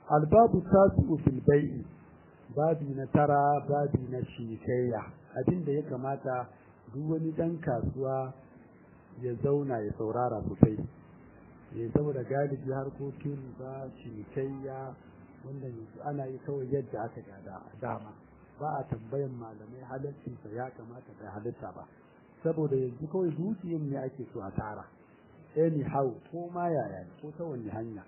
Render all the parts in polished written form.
albabu tasi'u fil bai'i babi na tara babi na cinikayya abinda ya kamata duk wani dan kasuwa ya zauna ya saurara sosai saboda galibi harkokin ba cinikayya wanda yanzu ana yi kawai yadda aka gada dama ba a tambayan malamai halaccinsa ya kamata bai halitta ba saboda yanzu kawai dukiyar ne ake so a tara anyhow ko ma yaya ko ta wani hanya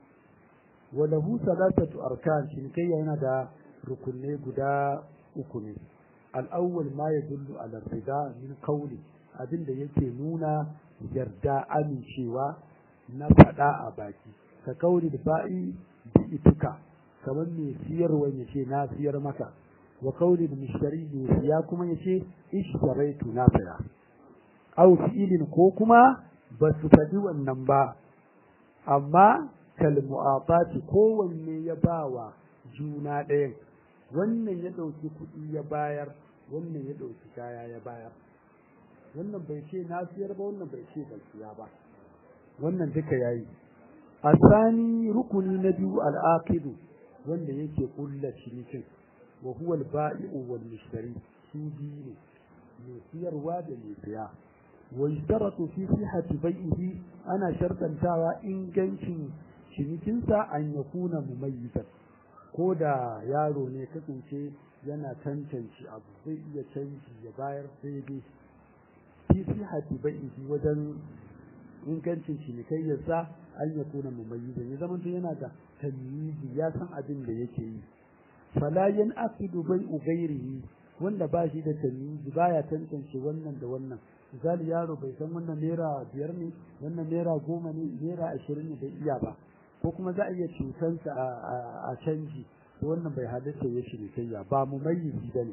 walahu salatatu arkan cinikayya yana da rukunai guda uku ne al-awwal ma yadullu ala rida min qawli abinda yake nuna yarda amincewa na fada a baki ka kauli da ba'i bi ituka kamar mai siyarwa yace na siyar maka wa kauli da mushtari ya kuma yace ishtaraitu na saya aw fi'ilin ko kuma ba su faɗi wannan ba amma kal mu'atati kowanne ya bawa juna ɗayan wannan ya ɗauki kuɗi ya bayar wannan ya ɗauki kaya ya bayar wannan bai ce na siyar ba wannan bai ce ban siya ba wannan duka yayi asani rukuni na biyu al-aqidu wanda yake kulla cinikin wa huwa al-ba'i'u wal mushtari su biyu ne mai siyarwa da mai siya wa yashtaratu fi sihhati bai'ihi ana shartantawa ingancin cinikinsa an yakuna mumayyitan ko da yaro ne kasance yana tantance abu zai iya canji ya bayar sai dai fi sihhati bai'ihi wajen ingancin cinikayyarsa an yakuna mumayyizan ya zama yana da tamyizi ya san abin da yake yi fala yanqidu bai'u ghairihi wanda ba shi da tamyizi baya tantance wannan da wannan misali yaro bai san wannan naira 5 ne wannan naira 10 ne naira 20 ne bai iya ba ko kuma za a iya cutansa a canji wannan bai halitta ya cinikayya ba mumayyizi bane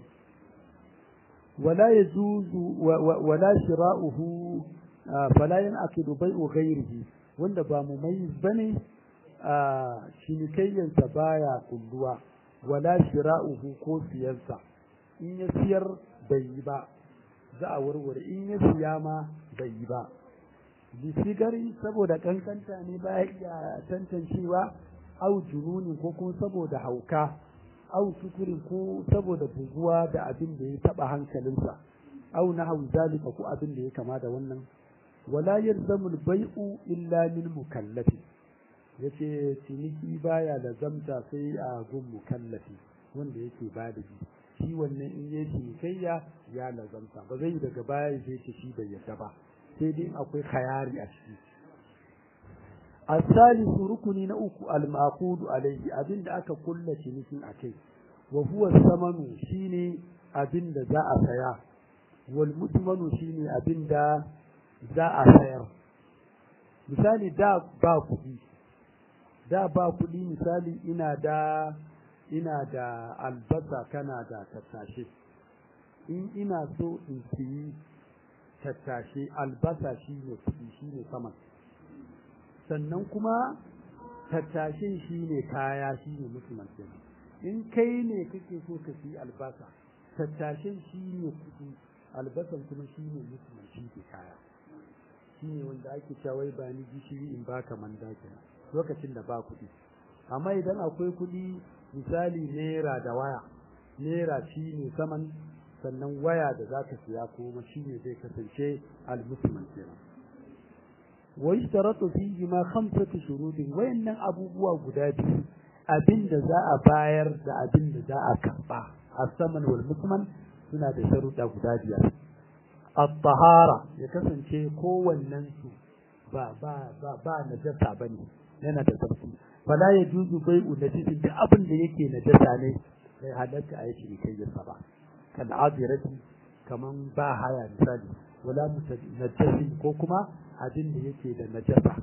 wala yajuzu wala shira'uhu fala yanqidu bai'u ghairihi wanda ba mumayyiz bane cinikayyansa baya kulluwa wala shira'uhu ko siyarsa in ya siyar bai yi ba za a warware in ya siya ma bai yi ba bisigari saboda kankanta ne baya iya tantancewa au jununi ko kuma saboda hauka au sukurin ko saboda buguwa da abin da ya taba hankalinsa au nahawu zalika ko abin da ya kama da wannan wala yalzamu al-bai'u illa min mukallafi yace ciniki baya da zamta sai a gun mukallafi wanda yake bada shi wannan in yake cinikayya ya lazamta ba zai daga baya zai ce shi bai yadda ba sai dai akwai khayari a ciki as-salisu rukuni na uku al-maqudu alayhi abinda aka kulla cinikin akai wa huwa samanu shine abinda za a saya wal mutmanu shine abinda za a sayar misali da ba kuɗi misali ina da albasa kana da tattashe in ina so in siyi tattashe albasa shine kuɗi shine saman sannan kuma tattashen shine kaya shine musulman kenan in kai ne kake so ka siyi albasa tattashen shine kuɗi albasan kuma shine musulman shine kaya shine wanda ake cewa ba ni gishiri in baka manda kenan lokacin da ba kuɗi amma idan akwai kuɗi misali naira da waya naira shine saman sannan waya da zaka siya kuma shine zai kasance al-musliman kenan wa yashtaratu fihi ma khamsatu shurutin wayannan abubuwa guda biyu abinda za a bayar da abinda za a karba as-saman wal musliman suna da sharuɗa guda biyar at-tahara ya kasance kowannen su ba najasa bane yana da tsarki fala yajuzu bai'u najisin da abin da yake najasa ne sai halatta a yi cinikayyarsa ba kan azirati kaman ba haya misali wala najasin ko kuma abin da yake da najasa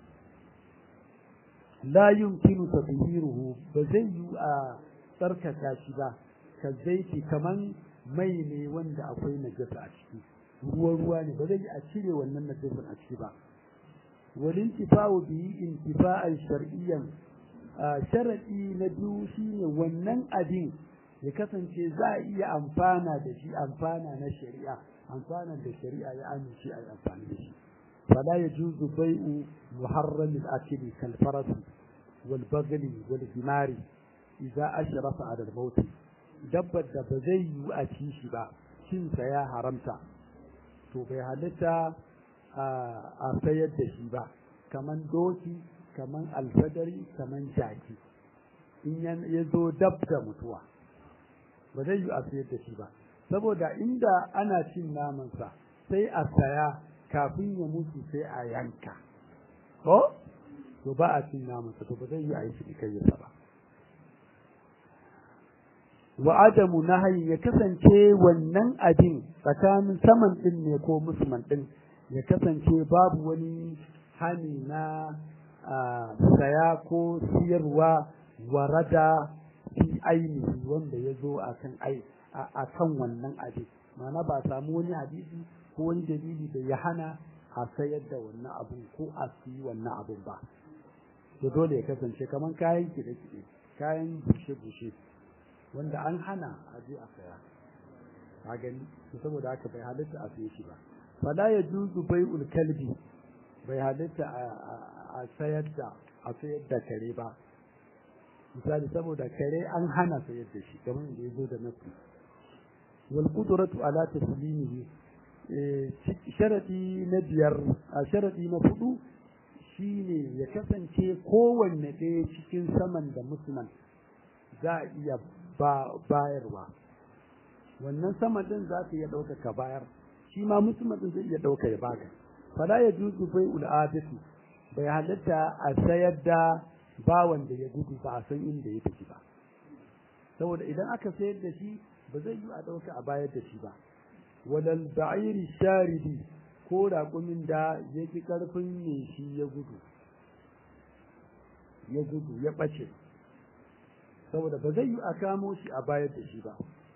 la yumkinu tadhiruhu ba zai yi a tsarkaka shi ba ka zaiti kaman mai ne wanda akwai najasa a ciki ruwa ne ba zai a cire wannan najasin a ciki ba walintifa'u bihi intifa'an shar'iyyan sharadi na biyu shine wannan abin ya kasance za a iya amfana da shi amfana na shari'a amfana da shari'a ya amince a amfani da shi fala yajuzu bai'u muharram al-akli kal faras wal bagli wal himari idza ashrafa ala al maut dabbar da ba zai yi a ci shi ba cin sa ya haramta to bai halitta a sayar da shi ba kaman doki kaman alfadari kaman jaki in ya zo dab da mutuwa ba zai yi a sayar da shi ba saboda inda ana cin namansa sai a saya kafin ya mutu sai a yanka ko to ba a cin namansa to ba zai yi a yi cinikayyarsa ba wa adamu nahayi ya kasance wannan abin tsakanin saman din ne ko musulman din ya kasance babu wani hani na saya ko siyarwa warada fi ainihi wanda ya zo a kan wannan abin ma'ana ba samu wani hadisi ko wani dalili da ya hana a sayar da wannan abun ko a siyi wannan abun ba to dole ya kasance kamar kayan kiɗe-kiɗe kayan bushe-bushe wanda an hana a je a saya a gani saboda haka bai halitta a siye shi ba fala ya juzu bai'ul kalbi bai halitta a sayar da kare ba misali saboda kare an hana sayar da shi kamar da ya zo da nasu wal qudratu ala taslimihi sharadi na biyar a sharadi na hudu shine ya kasance kowanne ɗaya cikin saman da musulman za a iya bayarwa wannan saman din za ka iya ɗauka ka bayar shi ma musulman din zai iya ɗauka ya baka fala ya juzu bai'ul abisi bai halatta a sayar da bawan da ya gudu ba a san inda ya tafi ba saboda idan aka sayar da shi ba zai yi a ɗauka a bayar da shi ba walal ba'iri sharidi ko raƙumin da ya fi ƙarfin ne shi ya gudu ya ɓace saboda ba zai yi a kamo shi a bayar da shi ba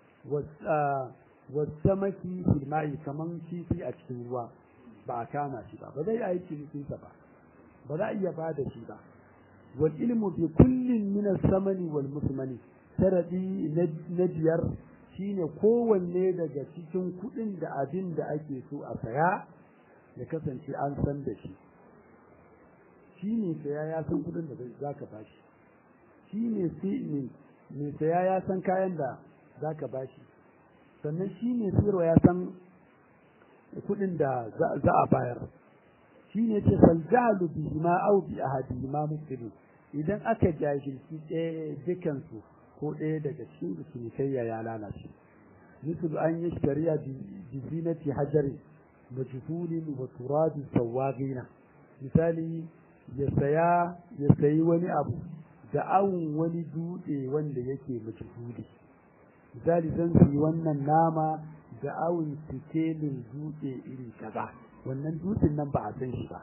wasamaki filmai kaman kifi a cikin ruwa ba a kama shi ba zai yi cinikinsa ba za a iya ba da shi ba wal ilmu bi kullin min as-samani wal musmani sharadi na biyar shine kowanne daga cikin kudin da abin da ake so a saya ya kasance an san da shi shine saya ya san kudin da zaka bashi shine sai ne saya ya san kayan da zaka bashi sannan shine sayarwa ya san kudin da za a bayar shine ce faljalu bihi ma au bi ahadi ma muslimin idan aka jahilci ɗaya dukansu ko ɗaya daga cikin cinikayya ya lalace misal an yi shari'a bi zinati hajari majhulin wa turabi sawagina misali ya sayi wani abu da awun wani dutse wanda yake majhuli misali zan sayi wannan nama da awun sikelin dutse iri kaza wannan dutsen nan ba a san shi ba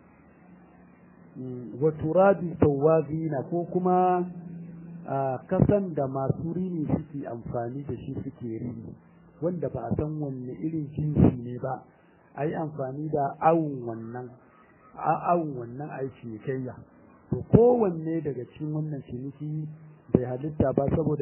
wa turabi sawagina ko kuma kasan da masu rini suke amfani da shi suke rini wanda ba a san wanne irin jinsi ne ba a yi amfani da awun wannan aiki kayya to kowanne daga cikin wannan ciniki bai halitta ba saboda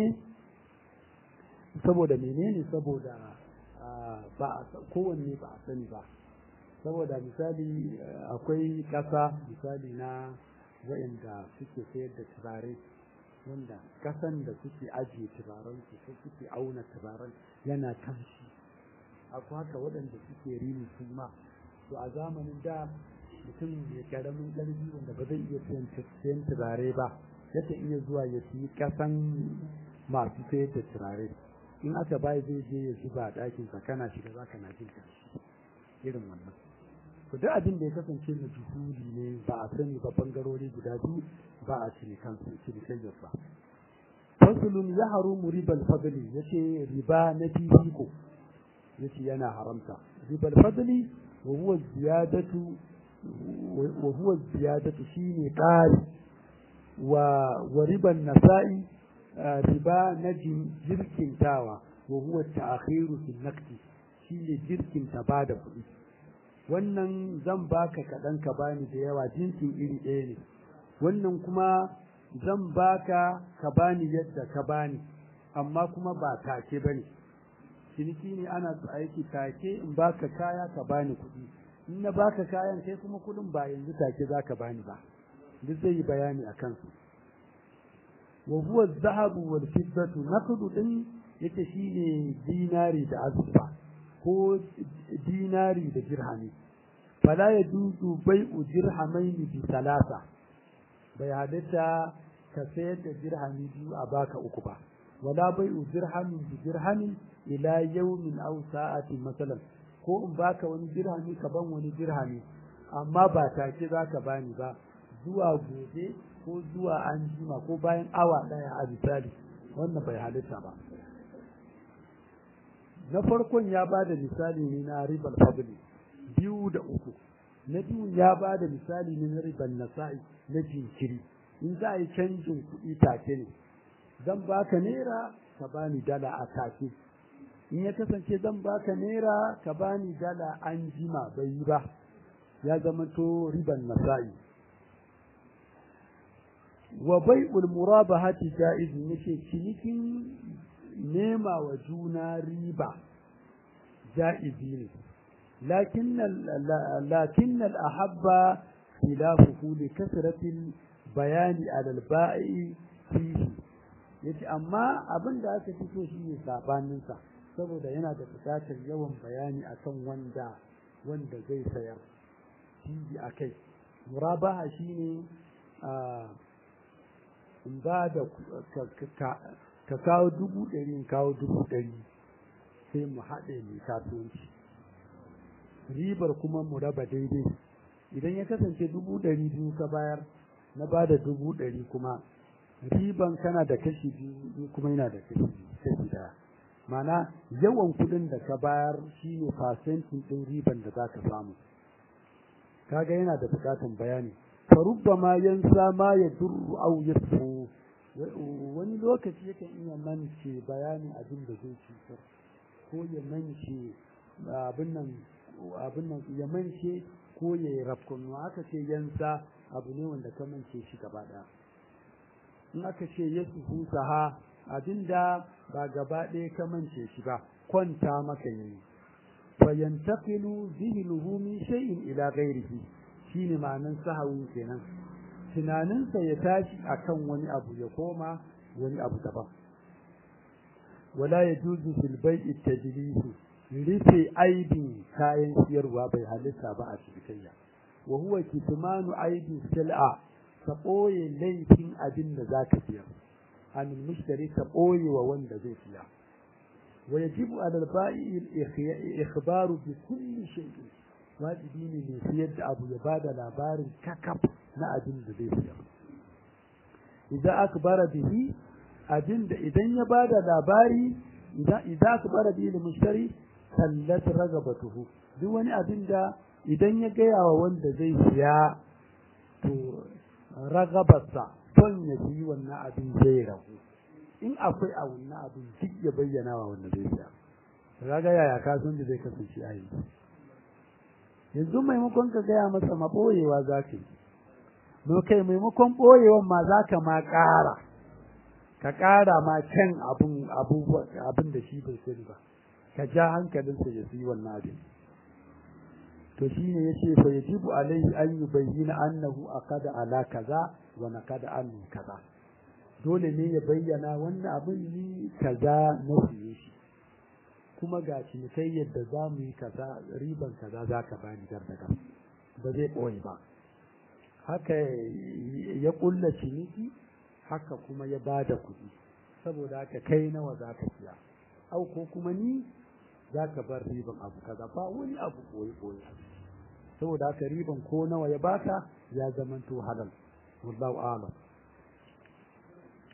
kowanne ba a sani ba saboda misali akwai ƙasa misali na waɗanda suke sayar da turare wanda ƙasan da suke ajiye turarensu ko suke auna turaren yana kamshi akwai haka waɗanda suke rini su ma to a zamanin da mutum mai ƙaramin ƙarfi wanda ba zai iya sayan turare ba yake iya zuwa ya siyi ƙasan masu sayar da turare in aka bai zai je ya zuba a ɗakinsa kana shiga za ka na jin kamshi irin wannan to duk abin da ya kasance na juhudi ne ba a sani ba bangarori guda biyu ba a cinikayyar ba fasulun ya harumu ribal fadli yace riba na fifiko yace yana haramta ribal fadli wa huwa ziyadatu shine qari wa riban nasa'i riba na jirkintawa wa huwa ta'khiru fil naqdi shine jirkinta bada kuɗi wannan zan baka kaɗan ka bani da yawa jinsin iri ɗaya ne wannan kuma zan baka ka bani yadda ka bani amma kuma ba take bane ciniki ne ana su aiki take in baka kaya ka bani kuɗi in na baka kayan kai kuma kuɗin ba yanzu take zaka bani ba duk zai yi bayani a kansu. wa huwa zahabu wal fiddatu naqdu din yace shine dinari da azurfa ko dinari da dirhami. fala yajuzu bai'u dirhamaini bi salasa, bai hadatta ka sayar da dirhami biyu a baka uku ba. wala bai'u dirhamin bi dirhamin ila yawmin aw sa'atin masalan, ko in baka wani dirhami ka ban wani dirhami amma ba take zaka bani ba, zuwa gobe ko zuwa anjima ko bayan awa daya a misali, wannan bai halitta ba. na farkon ya bada misali ne na ribal fadli 2 da 3, na biyu ya bada misali ne na ribal nasa'i na jinkiri. in za a yi canjin kuɗi take ne, zan baka naira ka bani dala a take. in ya kasance zan baka naira ka bani dala an jima, bai yi ba, ya zama to riban nasa'i. wa bai'ul murabahati jaiz, yake cinikin nema wa juna riba jaizi ne, lakin al-ahabba khilafuhu li kasratil bayani ala al-ba'i fihi. yace amma abin da aka fito shine sabanin sa, saboda yana da bukatar yawan bayani akan wanda zai sayar shi akai. murabaha shine in ba da ka kawo 100 in kawo 100 sai mu haɗe mai kasuwanci, ribar kuma mu raba daidai. idan ya kasance 200 ka bayar, na ba da 100 kuma riban kana da kashi 2 kuma yana da kashi 1. mana yawan kudin da ka bayar shine percentage din riban da zaka samu. kaga yana da bukatun bayani. farubbama yansa ma yadurru aw yasfu, wani lokaci yakan iya mance bayanin abin da zai cutar, ko ya mance abin nan ya mance ko ya yi rafkonu. aka ce yansa abu ne wanda ka mance shi gaba ɗaya. in aka ce yasfu saha, abinda ba gaba ɗaya ka mance shi ba, kwanta maka yi. fa yantaqilu dhihnuhu min shay'in ila ghayrihi, shine ma'anan sahawun kenan. tunaninsa ya tashi akan wani abu ya koma wani abu daban. wala yajuzu fil bai'i tajlisu, rufe aibin kayan siyarwa bai halitta ba a cinikayya. wa huwa kitmanu aibi sil'a, ka ɓoye laifin abin da zaka siyar. an mushtari ka ɓoye wa wanda zai siya. wa yajibu ala al-ba'i al-ikhbaru bi kulli shay'in, wajibi ne mai siyar da abu ya bada labarin kakaf na abin da zai siyar. idan akbara bihi, abin da idan ya bada labari, idan akbara bihi da mushtari kallat ragabatuhu, duk wani abin da idan ya gaya wa wanda zai siya, to ragabarsa son ya yi wannan abin zai ragu. in akwai a wannan abin duk ya bayyana wa wanda zai siya, kaga yaya kasuwan da zai kasance a yi. yanzu maimakon ka gaya masa maɓoyewa za ka yi, no kai maimakon ɓoyewan ma za ka ma ƙara, ka ƙara ma can abin da shi bai sani ba, ka ja hankalinsa ya yi wannan abin. to shine yace fa yajibu alaihi an yubayyana annahu aqada ala kaza wa naqada an kaza, dole ne ya bayyana wannan abin ni kaza na siye shi, kuma ga cinikai yadda za mu yi kaza, riban kaza za ka bani daga ba zai ɓoye ba. haka ya ƙulla ciniki, haka kuma ya ba da kuɗi, saboda haka kai nawa za ka siya, au ko kuma ni za ka bar riban abu kaza, ba wani abu ɓoye-ɓoye. saboda haka riban ko nawa ya baka ya zamanto halal. wallahu a'lam.